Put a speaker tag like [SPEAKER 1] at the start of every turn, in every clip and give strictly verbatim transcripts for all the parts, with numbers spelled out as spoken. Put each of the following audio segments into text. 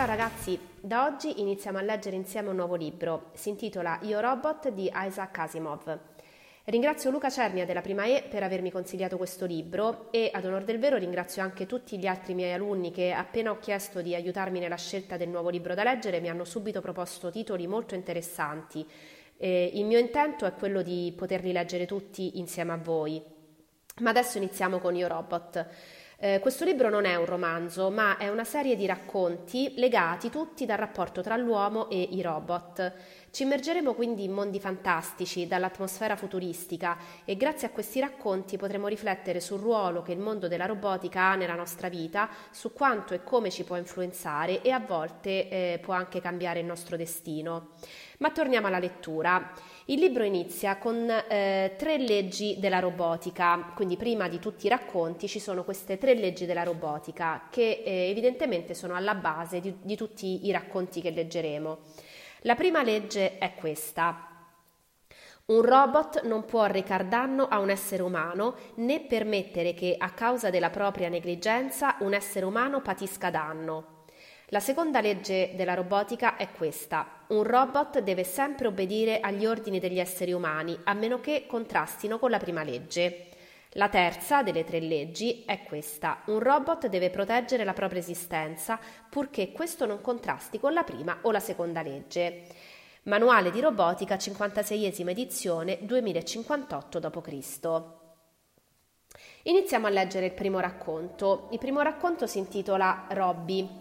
[SPEAKER 1] ragazzi, da oggi iniziamo a leggere insieme un nuovo libro. Si intitola Io Robot di Isaac Asimov. Ringrazio Luca Cernia della Prima E per avermi consigliato questo libro e, ad onor del vero, ringrazio anche tutti gli altri miei alunni che, appena ho chiesto di aiutarmi nella scelta del nuovo libro da leggere, mi hanno subito proposto titoli molto interessanti. Eh, il mio intento è quello di poterli leggere tutti insieme a voi. Ma adesso iniziamo con Io Robot. Eh, questo libro non è un romanzo, ma è una serie di racconti legati tutti dal rapporto tra l'uomo e i robot. Ci immergeremo quindi in mondi fantastici, dall'atmosfera futuristica, e grazie a questi racconti potremo riflettere sul ruolo che il mondo della robotica ha nella nostra vita, su quanto e come ci può influenzare e a volte eh, può anche cambiare il nostro destino. Ma torniamo alla lettura. Il libro inizia con eh, tre leggi della robotica, quindi prima di tutti i racconti ci sono queste tre leggi della robotica che eh, evidentemente sono alla base di, di tutti i racconti che leggeremo. La prima legge è questa: un robot non può recar danno a un essere umano né permettere che a causa della propria negligenza un essere umano patisca danno. La seconda legge della robotica è questa: un robot deve sempre obbedire agli ordini degli esseri umani, a meno che contrastino con la prima legge. La terza delle tre leggi è questa: un robot deve proteggere la propria esistenza, purché questo non contrasti con la prima o la seconda legge. Manuale di robotica, cinquantaseiesima edizione, duemilacinquantotto dopo Cristo. Iniziamo a leggere il primo racconto. Il primo racconto si intitola Robby.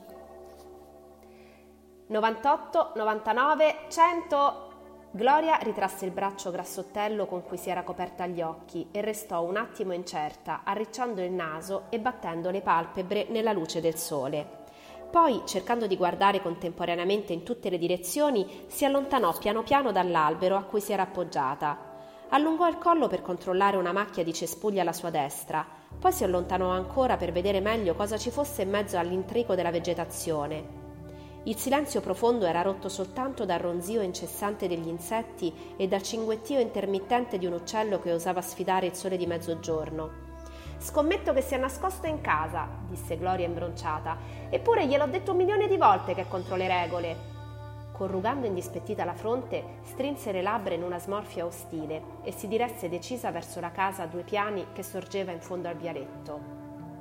[SPEAKER 1] novantotto, novantanove, cento. Gloria ritrasse il braccio grassottello con cui si era coperta gli occhi e restò un attimo incerta, arricciando il naso e battendo le palpebre nella luce del sole. Poi, cercando di guardare contemporaneamente in tutte le direzioni, si allontanò piano piano dall'albero a cui si era appoggiata. Allungò il collo per controllare una macchia di cespugli alla sua destra, poi si allontanò ancora per vedere meglio cosa ci fosse in mezzo all'intrico della vegetazione. Il silenzio profondo era rotto soltanto dal ronzio incessante degli insetti e dal cinguettio intermittente di un uccello che osava sfidare il sole di mezzogiorno. «Scommetto che si è nascosto in casa», disse Gloria imbronciata. «Eppure gliel'ho detto un milione di volte che è contro le regole». Corrugando indispettita la fronte, strinse le labbra in una smorfia ostile e si diresse decisa verso la casa a due piani che sorgeva in fondo al vialetto.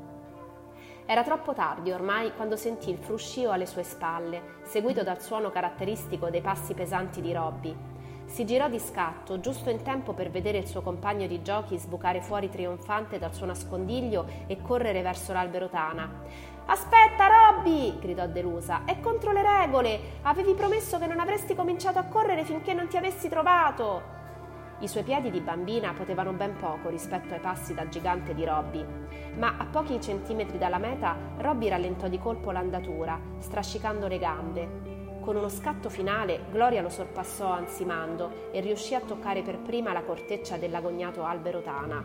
[SPEAKER 1] Era troppo tardi ormai quando sentì il fruscio alle sue spalle, seguito dal suono caratteristico dei passi pesanti di Robby. Si girò di scatto, giusto in tempo per vedere il suo compagno di giochi sbucare fuori trionfante dal suo nascondiglio e correre verso l'albero tana. «Aspetta, Robby!» gridò delusa. «È contro le regole! Avevi promesso che non avresti cominciato a correre finché non ti avessi trovato!» I suoi piedi di bambina potevano ben poco rispetto ai passi da gigante di Robby, ma a pochi centimetri dalla meta Robby rallentò di colpo l'andatura, strascicando le gambe. Con uno scatto finale Gloria lo sorpassò ansimando e riuscì a toccare per prima la corteccia dell'agognato albero tana.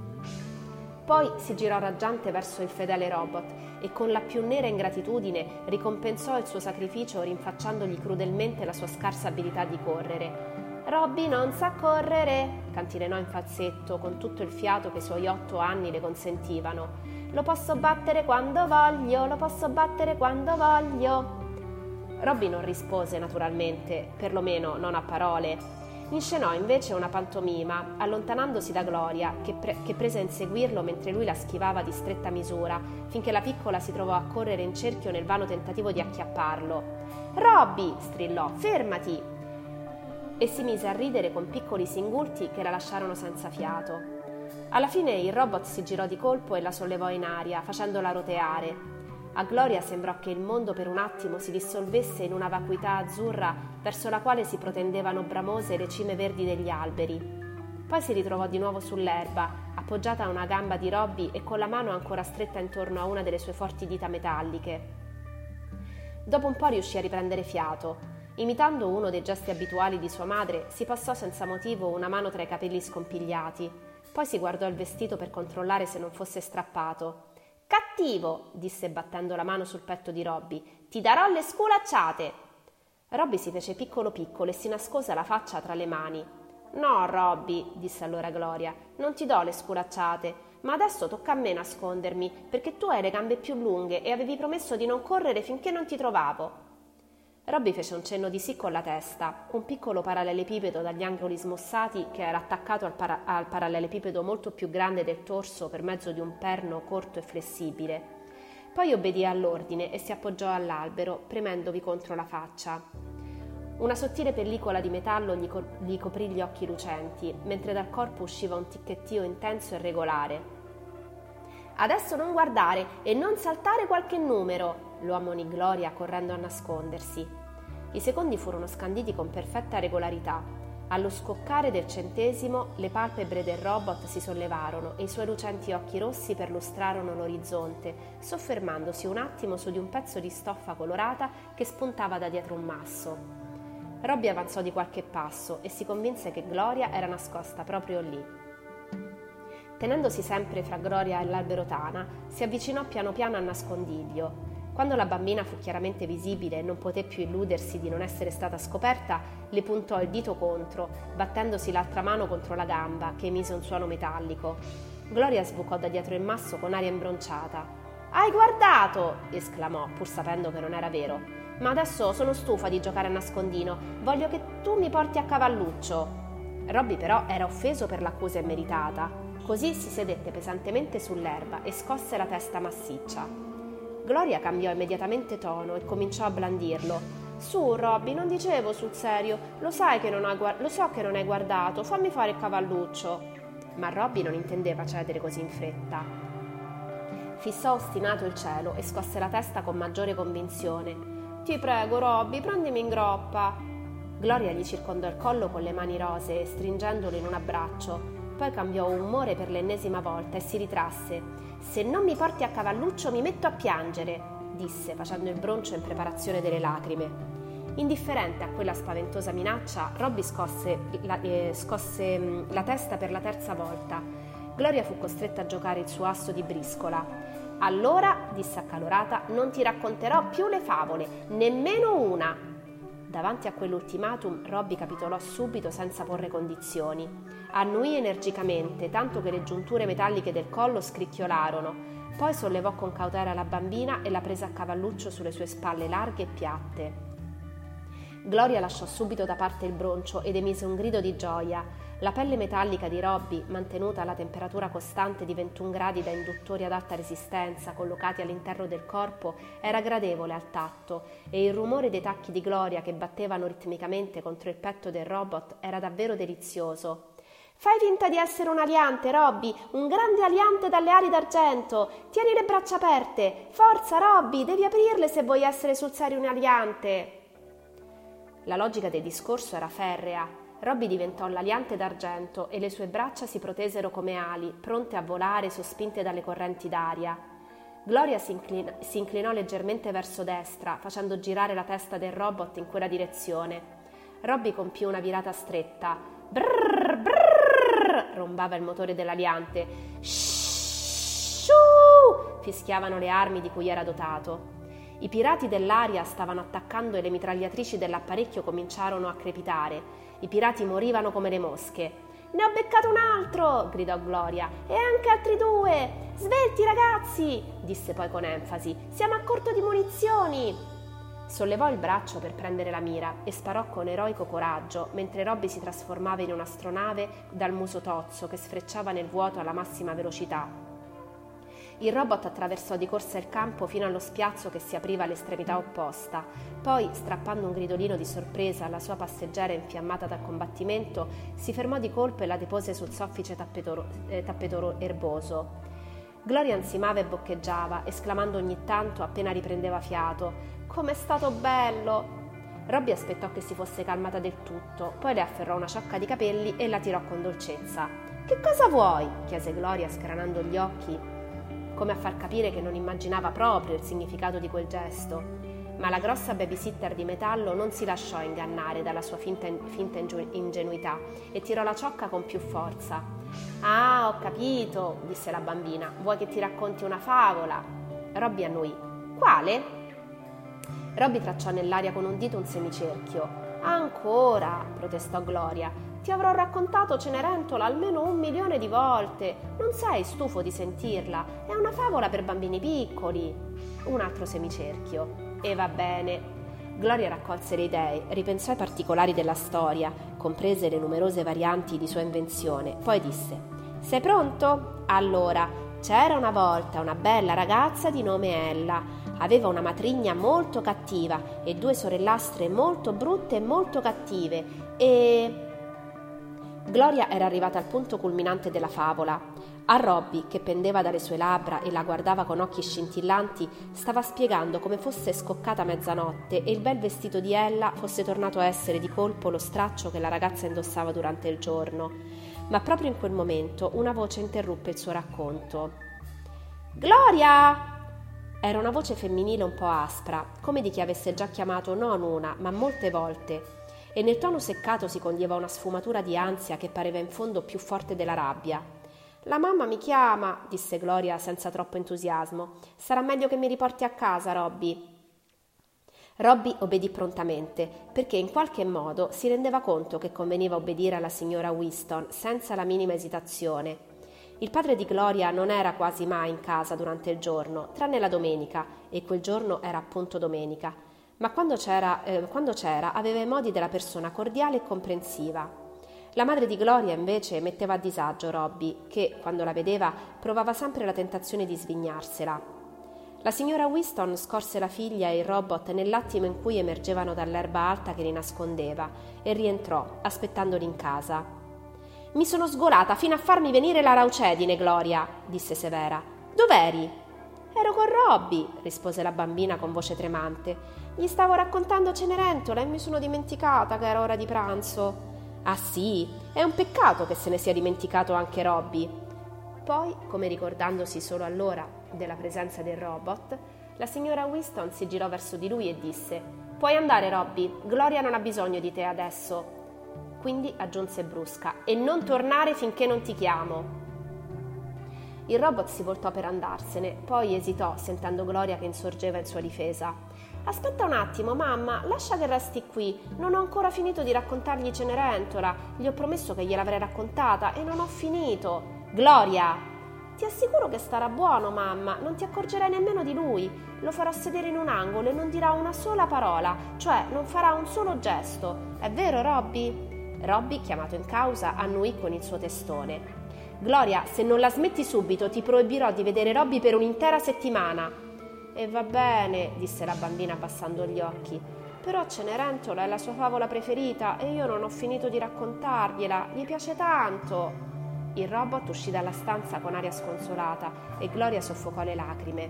[SPEAKER 1] Poi si girò raggiante verso il fedele robot e con la più nera ingratitudine ricompensò il suo sacrificio rinfacciandogli crudelmente la sua scarsa abilità di correre. «Robby non sa correre», cantilenò in falsetto con tutto il fiato che i suoi otto anni le consentivano. «Lo posso battere quando voglio, lo posso battere quando voglio». Robby non rispose naturalmente, perlomeno non a parole. Inscenò invece una pantomima, allontanandosi da Gloria, che, pre- che prese a inseguirlo mentre lui la schivava di stretta misura, finché la piccola si trovò a correre in cerchio nel vano tentativo di acchiapparlo. «Robby!» strillò, «fermati!» e si mise a ridere con piccoli singulti che la lasciarono senza fiato. Alla fine il robot si girò di colpo e la sollevò in aria, facendola roteare. A Gloria sembrò che il mondo per un attimo si dissolvesse in una vacuità azzurra verso la quale si protendevano bramose le cime verdi degli alberi. Poi si ritrovò di nuovo sull'erba, appoggiata a una gamba di Robby e con la mano ancora stretta intorno a una delle sue forti dita metalliche. Dopo un po' riuscì a riprendere fiato. Imitando uno dei gesti abituali di sua madre, si passò senza motivo una mano tra i capelli scompigliati. Poi si guardò il vestito per controllare se non fosse strappato. «Cattivo!» disse battendo la mano sul petto di Robby. «Ti darò le sculacciate!» Robby si fece piccolo piccolo e si nascose la faccia tra le mani. «No, Robby», disse allora Gloria, «non ti do le sculacciate, ma adesso tocca a me nascondermi, perché tu hai le gambe più lunghe e avevi promesso di non correre finché non ti trovavo». Robby fece un cenno di sì con la testa, un piccolo parallelepipedo dagli angoli smussati che era attaccato al, para- al parallelepipedo molto più grande del torso per mezzo di un perno corto e flessibile. Poi obbedì all'ordine e si appoggiò all'albero, premendovi contro la faccia. Una sottile pellicola di metallo gli, co- gli coprì gli occhi lucenti, mentre dal corpo usciva un ticchettio intenso e regolare. «Adesso non guardare e non saltare qualche numero!» lo ammonì Gloria correndo a nascondersi. I secondi furono scanditi con perfetta regolarità. Allo scoccare del centesimo le palpebre del robot si sollevarono e i suoi lucenti occhi rossi perlustrarono l'orizzonte, soffermandosi un attimo su di un pezzo di stoffa colorata che spuntava da dietro un masso. Robby avanzò di qualche passo e si convinse che Gloria era nascosta proprio lì. Tenendosi sempre fra Gloria e l'albero tana, si avvicinò piano piano al nascondiglio. Quando la bambina fu chiaramente visibile e non poté più illudersi di non essere stata scoperta, le puntò il dito contro, battendosi l'altra mano contro la gamba, che emise un suono metallico. Gloria sbucò da dietro il masso con aria imbronciata. «Hai guardato!» esclamò, pur sapendo che non era vero. «Ma adesso sono stufa di giocare a nascondino. Voglio che tu mi porti a cavalluccio!» Robby però era offeso per l'accusa immeritata. Così si sedette pesantemente sull'erba e scosse la testa massiccia. Gloria cambiò immediatamente tono e cominciò a blandirlo. «Su, Robby, non dicevo sul serio. Lo sai che non hai guard- lo so che non hai guardato. Fammi fare il cavalluccio!» Ma Robby non intendeva cedere così in fretta. Fissò ostinato il cielo e scosse la testa con maggiore convinzione. «Ti prego, Robby, prendimi in groppa!» Gloria gli circondò il collo con le mani rosee, stringendolo in un abbraccio. Poi cambiò umore per l'ennesima volta e si ritrasse. «Se non mi porti a cavalluccio mi metto a piangere», disse, facendo il broncio in preparazione delle lacrime. Indifferente a quella spaventosa minaccia, Robby scosse la, eh, scosse mh, la testa per la terza volta. Gloria fu costretta a giocare il suo asso di briscola. «Allora», disse accalorata, «non ti racconterò più le favole, nemmeno una!» Davanti a quell'ultimatum, Robby capitolò subito senza porre condizioni. Annuì energicamente, tanto che le giunture metalliche del collo scricchiolarono. Poi sollevò con cautela la bambina e la prese a cavalluccio sulle sue spalle larghe e piatte. Gloria lasciò subito da parte il broncio ed emise un grido di gioia. La pelle metallica di Robby, mantenuta alla temperatura costante di ventuno gradi da induttori ad alta resistenza collocati all'interno del corpo, era gradevole al tatto e il rumore dei tacchi di Gloria che battevano ritmicamente contro il petto del robot era davvero delizioso. «Fai finta di essere un aliante, Robby, un grande aliante dalle ali d'argento. Tieni le braccia aperte. Forza, Robby, devi aprirle se vuoi essere sul serio un aliante!» La logica del discorso era ferrea. Robby diventò l'aliante d'argento e le sue braccia si protesero come ali, pronte a volare sospinte dalle correnti d'aria. Gloria si, inclin- si inclinò leggermente verso destra, facendo girare la testa del robot in quella direzione. Robby compì una virata stretta. Brrr, brrr, rombava il motore dell'aliante. Shhh, fischiavano le armi di cui era dotato. I pirati dell'aria stavano attaccando e le mitragliatrici dell'apparecchio cominciarono a crepitare. I pirati morivano come le mosche. «Ne ho beccato un altro!» gridò Gloria. «E anche altri due! Svelti, ragazzi!» disse poi con enfasi. «Siamo a corto di munizioni!» Sollevò il braccio per prendere la mira e sparò con eroico coraggio, mentre Robby si trasformava in un'astronave dal muso tozzo che sfrecciava nel vuoto alla massima velocità. Il robot attraversò di corsa il campo fino allo spiazzo che si apriva all'estremità opposta. Poi, strappando un gridolino di sorpresa alla sua passeggera infiammata dal combattimento, si fermò di colpo e la depose sul soffice tappeto, eh, tappeto erboso. Gloria ansimava e boccheggiava, esclamando ogni tanto appena riprendeva fiato: «Com'è stato bello!» Robby aspettò che si fosse calmata del tutto, poi le afferrò una ciocca di capelli e la tirò con dolcezza. «Che cosa vuoi?» chiese Gloria, scranando gli occhi, come a far capire che non immaginava proprio il significato di quel gesto. Ma la grossa babysitter di metallo non si lasciò ingannare dalla sua finta, finta ingenuità e tirò la ciocca con più forza. «Ah, ho capito», disse la bambina. «Vuoi che ti racconti una favola?» Robby annuì. «Quale?» Robby tracciò nell'aria con un dito un semicerchio. «Ancora», protestò Gloria. «Ti avrò raccontato Cenerentola almeno un milione di volte. Non sei stufo di sentirla? È una favola per bambini piccoli». Un altro semicerchio. «E va bene». Gloria raccolse le idee, ripensò ai particolari della storia, comprese le numerose varianti di sua invenzione, poi disse: «Sei pronto? Allora, c'era una volta una bella ragazza di nome Ella. Aveva una matrigna molto cattiva e due sorellastre molto brutte e molto cattive e...» Gloria era arrivata al punto culminante della favola. A Robby, che pendeva dalle sue labbra e la guardava con occhi scintillanti, stava spiegando come fosse scoccata mezzanotte e il bel vestito di Ella fosse tornato a essere di colpo lo straccio che la ragazza indossava durante il giorno. Ma proprio in quel momento una voce interruppe il suo racconto. «Gloria!» Era una voce femminile un po' aspra, come di chi avesse già chiamato non una, ma molte volte, e nel tono seccato si coglieva una sfumatura di ansia che pareva in fondo più forte della rabbia. «La mamma mi chiama», disse Gloria senza troppo entusiasmo. «Sarà meglio che mi riporti a casa, Robby». Robby obbedì prontamente, perché in qualche modo si rendeva conto che conveniva obbedire alla signora Weston senza la minima esitazione. Il padre di Gloria non era quasi mai in casa durante il giorno, tranne la domenica, e quel giorno era appunto domenica. Ma quando c'era, eh, quando c'era aveva i modi della persona cordiale e comprensiva. La madre di Gloria invece metteva a disagio Robby, che, quando la vedeva, provava sempre la tentazione di svignarsela. La signora Weston scorse la figlia e il robot nell'attimo in cui emergevano dall'erba alta che li nascondeva e rientrò, aspettandoli in casa. «Mi sono sgolata fino a farmi venire la raucedine, Gloria», disse severa. «Dov'eri?» «Ero con Robby», rispose la bambina con voce tremante. «Gli stavo raccontando Cenerentola e mi sono dimenticata che era ora di pranzo». «Ah sì? È un peccato che se ne sia dimenticato anche Robby». Poi, come ricordandosi solo allora della presenza del robot, la signora Weston si girò verso di lui e disse: «Puoi andare, Robby, Gloria non ha bisogno di te adesso». Quindi aggiunse brusca: «E non tornare finché non ti chiamo». Il robot si voltò per andarsene, poi esitò sentendo Gloria che insorgeva in sua difesa. «Aspetta un attimo, mamma, lascia che resti qui. Non ho ancora finito di raccontargli Cenerentola. Gli ho promesso che gliel'avrei raccontata e non ho finito». «Gloria!» «Ti assicuro che starà buono, mamma. Non ti accorgerai nemmeno di lui. Lo farò sedere in un angolo e non dirà una sola parola, cioè non farà un solo gesto. È vero, Robby?» Robby, chiamato in causa, annuì con il suo testone. «Gloria, se non la smetti subito ti proibirò di vedere Robby per un'intera settimana». «E va bene», disse la bambina abbassando gli occhi, «però Cenerentola è la sua favola preferita e io non ho finito di raccontargliela, gli piace tanto». Il robot uscì dalla stanza con aria sconsolata e Gloria soffocò le lacrime.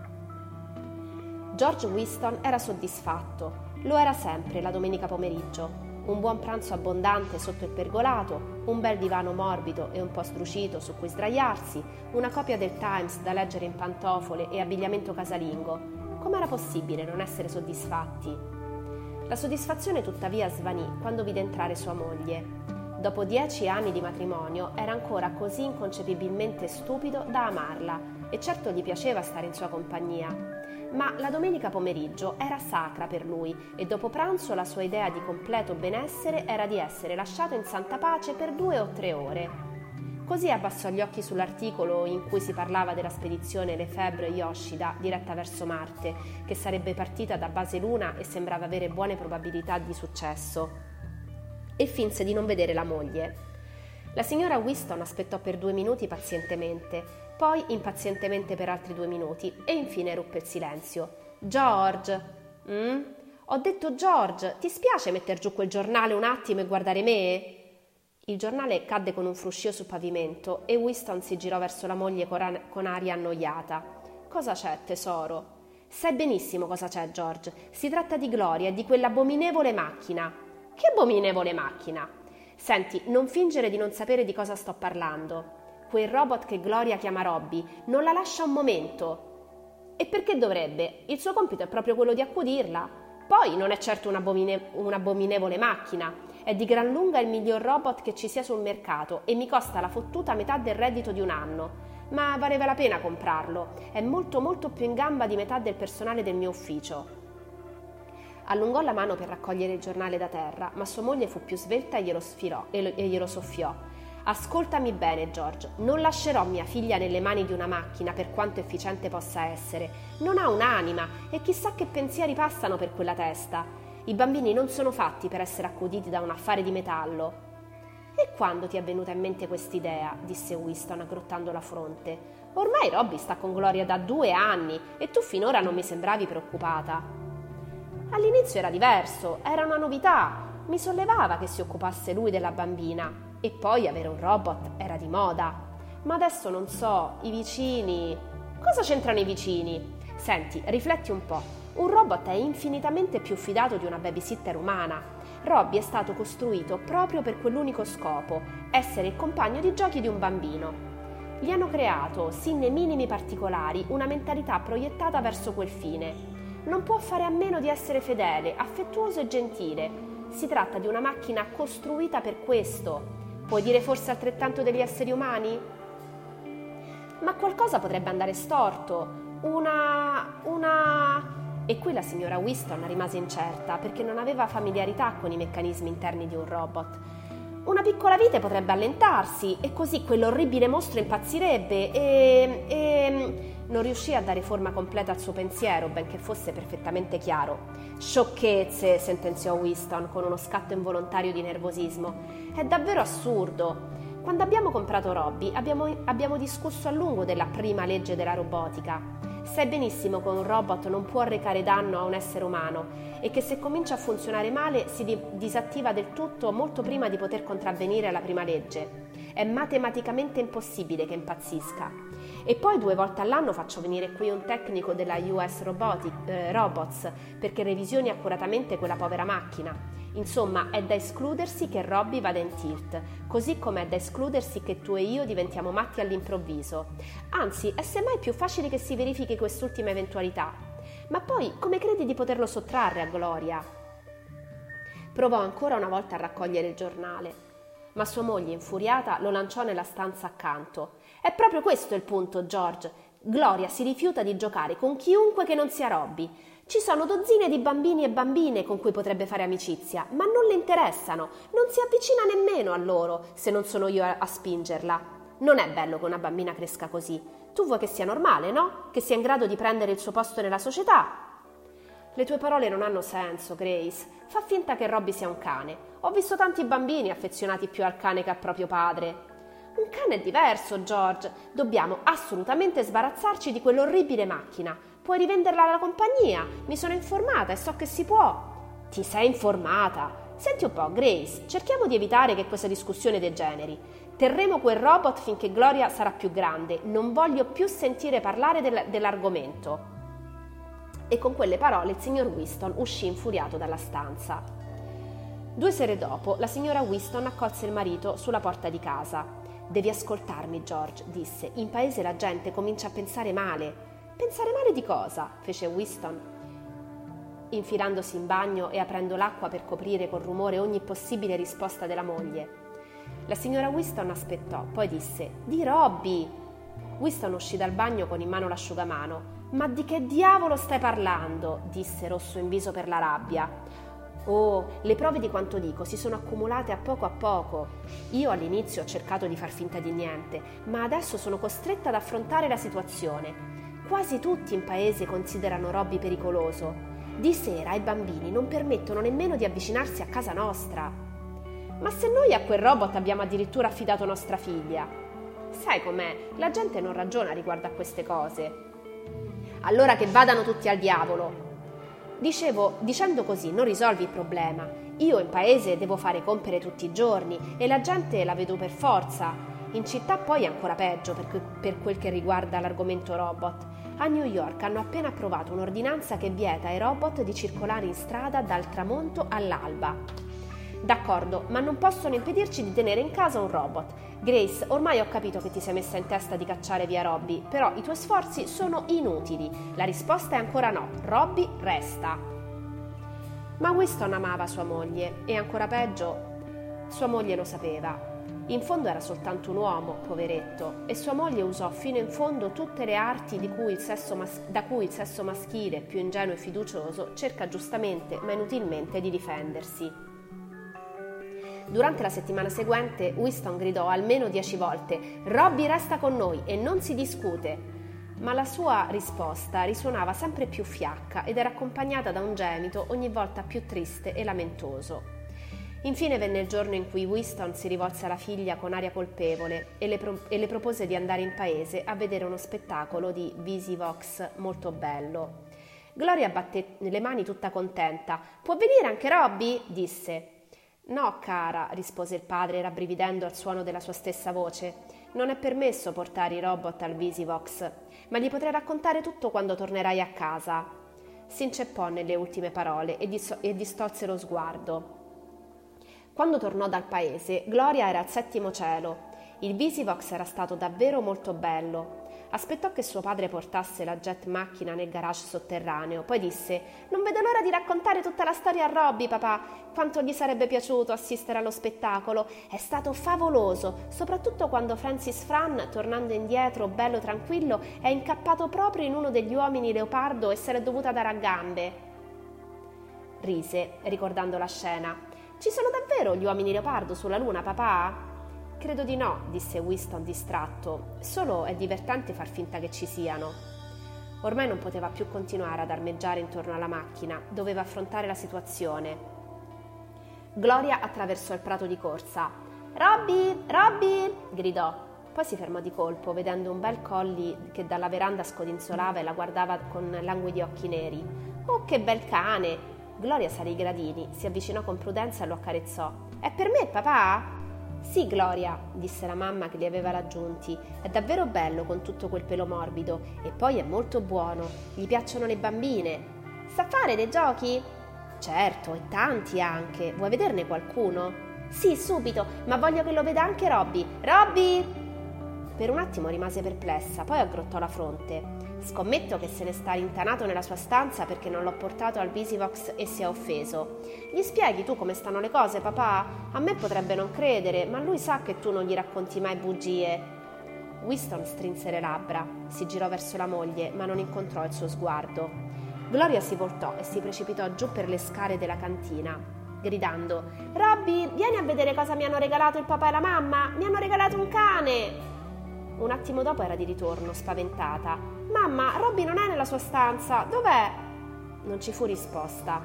[SPEAKER 1] George Weston era soddisfatto, lo era sempre la domenica pomeriggio. Un buon pranzo abbondante sotto il pergolato, un bel divano morbido e un po' strucito su cui sdraiarsi, una copia del Times da leggere in pantofole e abbigliamento casalingo. Com'era possibile non essere soddisfatti? La soddisfazione tuttavia svanì quando vide entrare sua moglie. Dopo dieci anni di matrimonio era ancora così inconcepibilmente stupido da amarla e certo gli piaceva stare in sua compagnia. Ma la domenica pomeriggio era sacra per lui e dopo pranzo la sua idea di completo benessere era di essere lasciato in santa pace per due o tre ore. Così abbassò gli occhi sull'articolo in cui si parlava della spedizione Lefebvre-Yoshida diretta verso Marte, che sarebbe partita da base Luna e sembrava avere buone probabilità di successo, e finse di non vedere la moglie. La signora Weston aspettò per due minuti pazientemente, poi impazientemente per altri due minuti e infine ruppe il silenzio. «George!» mm? «Ho detto George, ti spiace metter giù quel giornale un attimo e guardare me?» Il giornale cadde con un fruscio sul pavimento e Weston si girò verso la moglie con aria annoiata. «Cosa c'è, tesoro?» «Sai benissimo cosa c'è, George. Si tratta di Gloria e di quell'abominevole macchina». «Che abominevole macchina?» «Senti, non fingere di non sapere di cosa sto parlando. Quel robot che Gloria chiama Robby non la lascia un momento». «E perché dovrebbe? Il suo compito è proprio quello di accudirla. Poi non è certo un'abomine- un'abominevole macchina. È di gran lunga il miglior robot che ci sia sul mercato e mi costa la fottuta metà del reddito di un anno. Ma valeva la pena comprarlo. È molto molto più in gamba di metà del personale del mio ufficio». Allungò la mano per raccogliere il giornale da terra, ma sua moglie fu più svelta e glielo sfilò e, lo, e glielo soffiò. Ascoltami bene, George, non lascerò mia figlia nelle mani di una macchina per quanto efficiente possa essere. Non ha un'anima e chissà che pensieri passano per quella testa. I bambini non sono fatti per essere accuditi da un affare di metallo. E quando ti è venuta in mente quest'idea? Disse Winston aggrottando la fronte. Ormai Robbie sta con Gloria da due anni e tu finora non mi sembravi preoccupata. All'inizio era diverso, era una novità. Mi sollevava che si occupasse lui della bambina. E poi avere un robot era di moda. Ma adesso non so, i vicini... Cosa c'entrano i vicini? Senti, rifletti un po'. Un robot è infinitamente più fidato di una babysitter umana. Robbie è stato costruito proprio per quell'unico scopo, essere il compagno di giochi di un bambino. Gli hanno creato, sin nei minimi particolari, una mentalità proiettata verso quel fine. Non può fare a meno di essere fedele, affettuoso e gentile. Si tratta di una macchina costruita per questo. Puoi dire forse altrettanto degli esseri umani? Ma qualcosa potrebbe andare storto. Una... una... E qui la signora Winston rimase incerta perché non aveva familiarità con i meccanismi interni di un robot. Una piccola vite potrebbe allentarsi e così quell'orribile mostro impazzirebbe e... e... Non riuscì a dare forma completa al suo pensiero, benché fosse perfettamente chiaro. Sciocchezze, sentenziò Winston con uno scatto involontario di nervosismo. È davvero assurdo. Quando abbiamo comprato Robbie abbiamo, abbiamo discusso a lungo della prima legge della robotica. Sai benissimo che un robot non può recare danno a un essere umano e che se comincia a funzionare male si di- disattiva del tutto molto prima di poter contravvenire alla prima legge. È matematicamente impossibile che impazzisca. E poi due volte all'anno faccio venire qui un tecnico della U S Robotic, eh, Robots perché revisioni accuratamente quella povera macchina. Insomma, è da escludersi che Robbie vada in tilt, così come è da escludersi che tu e io diventiamo matti all'improvviso. Anzi, è semmai più facile che si verifichi quest'ultima eventualità. Ma poi, come credi di poterlo sottrarre a Gloria? Provò ancora una volta a raccogliere il giornale, ma sua moglie, infuriata, lo lanciò nella stanza accanto. È proprio questo il punto, George. Gloria si rifiuta di giocare con chiunque che non sia Robbie. Ci sono dozzine di bambini e bambine con cui potrebbe fare amicizia, ma non le interessano. Non si avvicina nemmeno a loro, se non sono io a, a spingerla. Non è bello che una bambina cresca così. Tu vuoi che sia normale, no? Che sia in grado di prendere il suo posto nella società? Le tue parole non hanno senso, Grace. Fa finta che Robbie sia un cane. Ho visto tanti bambini affezionati più al cane che al proprio padre. Un cane è diverso, George. Dobbiamo assolutamente sbarazzarci di quell'orribile macchina. Puoi rivenderla alla compagnia. Mi sono informata e so che si può. Ti sei informata? Senti un po', Grace, cerchiamo di evitare che questa discussione degeneri. Terremo quel robot finché Gloria sarà più grande. Non voglio più sentire parlare del, dell'argomento. E con quelle parole il signor Winston uscì infuriato dalla stanza. Due sere dopo, la signora Winston accolse il marito sulla porta di casa. «Devi ascoltarmi, George», disse. «In paese la gente comincia a pensare male». «Pensare male di cosa?» fece Winston, infilandosi in bagno e aprendo l'acqua per coprire col rumore ogni possibile risposta della moglie. La signora Winston aspettò, poi disse: «Di Robbie». Winston uscì dal bagno con in mano l'asciugamano. «Ma di che diavolo stai parlando?» disse, rosso in viso per la rabbia. «Oh, le prove di quanto dico si sono accumulate a poco a poco. Io all'inizio ho cercato di far finta di niente, ma adesso sono costretta ad affrontare la situazione. Quasi tutti in paese considerano Robbie pericoloso. Di sera ai bambini non permettono nemmeno di avvicinarsi a casa nostra. Ma se noi a quel robot abbiamo addirittura affidato nostra figlia? Sai com'è, la gente non ragiona riguardo a queste cose. Allora che vadano tutti al diavolo. Dicevo, dicendo così non risolvi il problema. Io in paese devo fare compere tutti i giorni e la gente la vedo per forza. In città poi è ancora peggio per, que- per quel che riguarda l'argomento robot. A New York hanno appena approvato un'ordinanza che vieta ai robot di circolare in strada dal tramonto all'alba. D'accordo, ma non possono impedirci di tenere in casa un robot. Grace, ormai ho capito che ti sei messa in testa di cacciare via Robbie, però i tuoi sforzi sono inutili. La risposta è ancora no. Robbie resta. Ma Winston amava sua moglie e ancora peggio, sua moglie lo sapeva. In fondo era soltanto un uomo, poveretto, e sua moglie usò fino in fondo tutte le arti di cui il sesso mas- da cui il sesso maschile, più ingenuo e fiducioso, cerca giustamente ma inutilmente di difendersi. Durante la settimana seguente Winston gridò almeno dieci volte «Robbie resta con noi e non si discute!» Ma la sua risposta risuonava sempre più fiacca ed era accompagnata da un gemito ogni volta più triste e lamentoso. Infine venne il giorno in cui Winston si rivolse alla figlia con aria colpevole e le, pro- e le propose di andare in paese a vedere uno spettacolo di Visivox molto bello. Gloria batté le mani tutta contenta. «Può venire anche Robbie?» disse. «No, cara», rispose il padre rabbrividendo al suono della sua stessa voce. «Non è permesso portare i robot al Visivox, ma gli potrei raccontare tutto quando tornerai a casa». Si inceppò nelle ultime parole e, dis- e distolse lo sguardo. Quando tornò dal paese, Gloria era al settimo cielo. Il Visivox era stato davvero molto bello. Aspettò che suo padre portasse la jet macchina nel garage sotterraneo, poi disse «Non vedo l'ora di raccontare tutta la storia a Robbie, papà. Quanto gli sarebbe piaciuto assistere allo spettacolo. È stato favoloso, soprattutto quando Francis Fran, tornando indietro, bello tranquillo, è incappato proprio in uno degli uomini leopardo e se l'è dovuta dare a gambe». Rise, ricordando la scena. «Ci sono davvero gli uomini leopardo sulla luna, papà?» «Credo di no», disse Winston distratto. «Solo è divertente far finta che ci siano». Ormai non poteva più continuare ad armeggiare intorno alla macchina, doveva affrontare la situazione. Gloria attraversò il prato di corsa. «Robbie! Robbie!» gridò. Poi si fermò di colpo, vedendo un bel collie che dalla veranda scodinzolava e la guardava con languidi occhi neri. «Oh, che bel cane!» Gloria salì i gradini, si avvicinò con prudenza e lo accarezzò. «È per me, papà?» «Sì, Gloria», disse la mamma che li aveva raggiunti. «È davvero bello con tutto quel pelo morbido e poi è molto buono. Gli piacciono le bambine». «Sa fare dei giochi?» «Certo, e tanti anche. Vuoi vederne qualcuno?» «Sì, subito, ma voglio che lo veda anche Robbie. Robbie!» Per un attimo rimase perplessa, poi aggrottò la fronte. «Scommetto che se ne sta rintanato nella sua stanza perché non l'ho portato al Visivox e si è offeso. Gli spieghi tu come stanno le cose, papà? A me potrebbe non credere, ma lui sa che tu non gli racconti mai bugie». Winston strinse le labbra, si girò verso la moglie, ma non incontrò il suo sguardo. Gloria si voltò e si precipitò giù per le scale della cantina, gridando «Robbie, vieni a vedere cosa mi hanno regalato il papà e la mamma! Mi hanno regalato un cane!» Un attimo dopo era di ritorno, spaventata. «Mamma, Robbie non è nella sua stanza, dov'è?» Non ci fu risposta.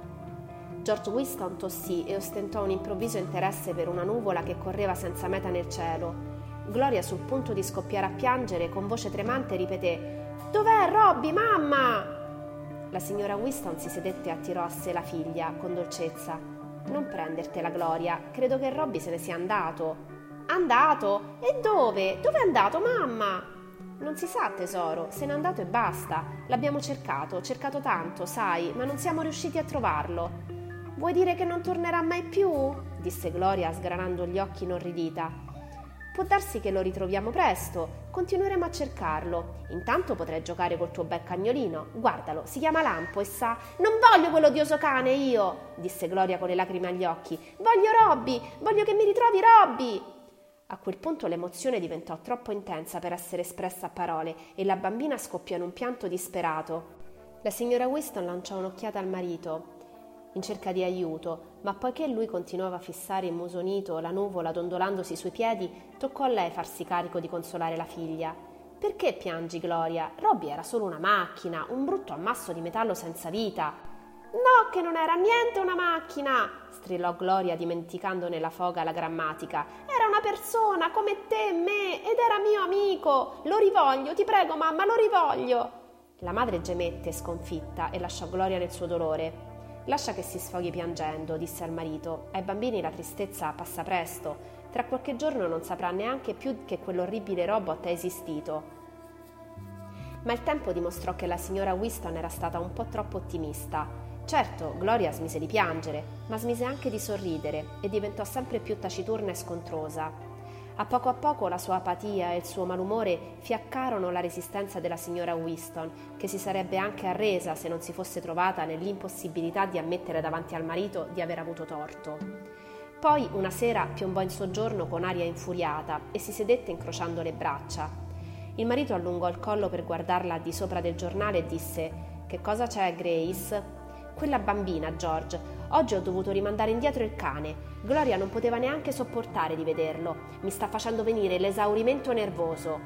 [SPEAKER 1] George Winston tossì e ostentò un improvviso interesse per una nuvola che correva senza meta nel cielo. Gloria, sul punto di scoppiare a piangere, con voce tremante ripeté «Dov'è Robbie, mamma?» La signora Winston si sedette e attirò a sé la figlia, con dolcezza. «Non prendertela, Gloria, credo che Robbie se ne sia andato». «Andato? E dove? Dove è andato, mamma?» «Non si sa, tesoro, se n'è andato e basta. L'abbiamo cercato, cercato tanto, sai, ma non siamo riusciti a trovarlo». «Vuoi dire che non tornerà mai più?» disse Gloria, sgranando gli occhi inorridita. «Può darsi che lo ritroviamo presto, continueremo a cercarlo. Intanto potrai giocare col tuo bel cagnolino. Guardalo, si chiama Lampo e sa...» «Non voglio quell'odioso cane io!» disse Gloria con le lacrime agli occhi. «Voglio Robbie, voglio che mi ritrovi Robbie!» A quel punto l'emozione diventò troppo intensa per essere espressa a parole e la bambina scoppiò in un pianto disperato. La signora Winston lanciò un'occhiata al marito in cerca di aiuto, ma poiché lui continuava a fissare immusonito la nuvola dondolandosi sui piedi, toccò a lei farsi carico di consolare la figlia. «Perché piangi, Gloria? Robbie era solo una macchina, un brutto ammasso di metallo senza vita». «No, che non era niente una macchina!» strillò Gloria, dimenticando nella foga la grammatica. «Era una persona come te e me ed era mio amico! Lo rivoglio, ti prego, mamma, lo rivoglio!» La madre gemette sconfitta e lasciò Gloria nel suo dolore. «Lascia che si sfoghi piangendo», disse al marito. «Ai bambini la tristezza passa presto. Tra qualche giorno non saprà neanche più che quell'orribile robot è esistito». Ma il tempo dimostrò che la signora Winston era stata un po' troppo ottimista. Certo, Gloria smise di piangere, ma smise anche di sorridere e diventò sempre più taciturna e scontrosa. A poco a poco la sua apatia e il suo malumore fiaccarono la resistenza della signora Winston, che si sarebbe anche arresa se non si fosse trovata nell'impossibilità di ammettere davanti al marito di aver avuto torto. Poi una sera piombò in soggiorno con aria infuriata e si sedette incrociando le braccia. Il marito allungò il collo per guardarla di sopra del giornale e disse: «Che cosa c'è, Grace?» «Quella bambina, George. Oggi ho dovuto rimandare indietro il cane. Gloria non poteva neanche sopportare di vederlo. Mi sta facendo venire l'esaurimento nervoso.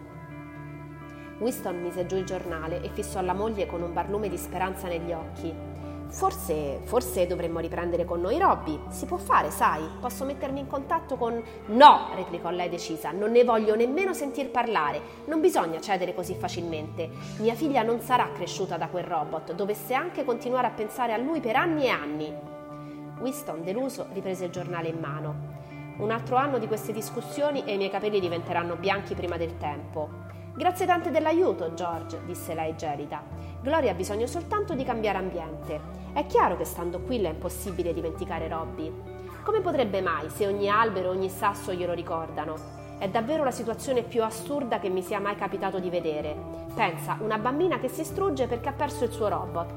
[SPEAKER 1] Winston mise giù il giornale e fissò la moglie con un barlume di speranza negli occhi. Forse, forse dovremmo riprendere con noi Robby. Si può fare, sai? Posso mettermi in contatto con... No, replicò lei decisa, non ne voglio nemmeno sentir parlare. Non bisogna cedere così facilmente. Mia figlia non sarà cresciuta da quel robot, dovesse anche continuare a pensare a lui per anni e anni. Winston, deluso, riprese il giornale in mano. Un altro anno di queste discussioni e i miei capelli diventeranno bianchi prima del tempo. Grazie tante dell'aiuto, George, disse lei gelida. Gloria ha bisogno soltanto di cambiare ambiente. È chiaro che stando qui le è impossibile dimenticare Robby. Come potrebbe mai, se ogni albero, ogni sasso glielo ricordano? È davvero la situazione più assurda che mi sia mai capitato di vedere. Pensa, una bambina che si strugge perché ha perso il suo robot.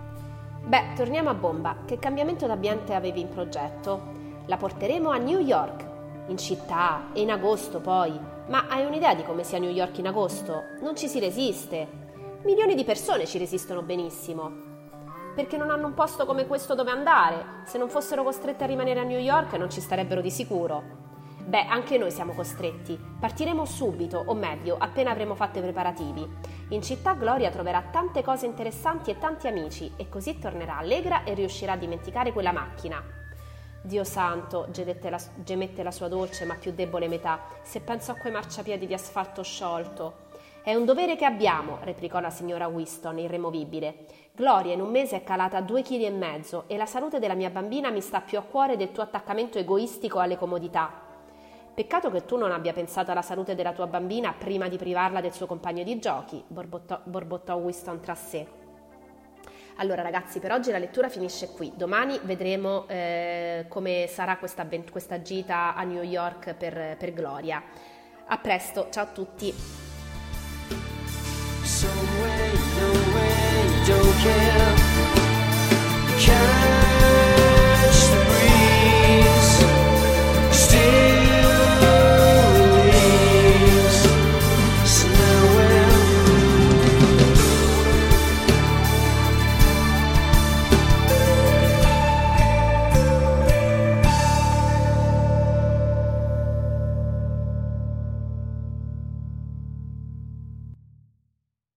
[SPEAKER 1] Beh, torniamo a bomba. Che cambiamento d'ambiente avevi in progetto? La porteremo a New York. In città, e in agosto poi. Ma hai un'idea di come sia New York in agosto? Non ci si resiste. Milioni di persone ci resistono benissimo. Perché non hanno un posto come questo dove andare. Se non fossero costrette a rimanere a New York non ci starebbero di sicuro. Beh, anche noi siamo costretti. Partiremo subito, o meglio, appena avremo fatto i preparativi. In città Gloria troverà tante cose interessanti e tanti amici, e così tornerà allegra e riuscirà a dimenticare quella macchina. Dio santo, gemette la, gemette la sua dolce ma più debole metà, se penso a quei marciapiedi di asfalto sciolto. È un dovere che abbiamo, replicò la signora Winston, irremovibile. Gloria in un mese è calata a due chili e mezzo e la salute della mia bambina mi sta più a cuore del tuo attaccamento egoistico alle comodità. Peccato che tu non abbia pensato alla salute della tua bambina prima di privarla del suo compagno di giochi, borbottò, borbottò Winston tra sé. Allora ragazzi, per oggi la lettura finisce qui. Domani vedremo eh, come sarà questa, questa gita a New York per, per Gloria. A presto, ciao a tutti! Somewhere